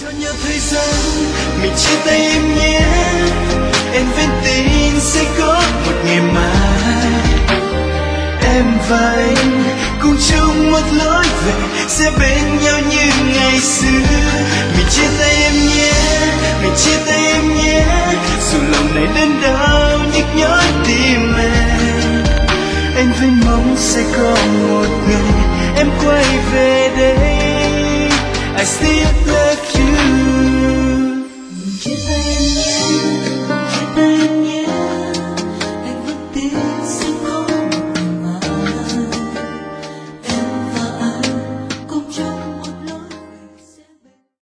cho nhau thời gian mình chia tay em nhé, em vẫn tin sẽ có một ngày mai em và anh cùng chung một lối về, sẽ bên nhau như ngày xưa. Mình chia tay em nhé, mình chia tay em nhé, dù lòng này đớn đau nhức nhói tim em. Anh vẫn mong sẽ có một ngày em quay về đây. I still play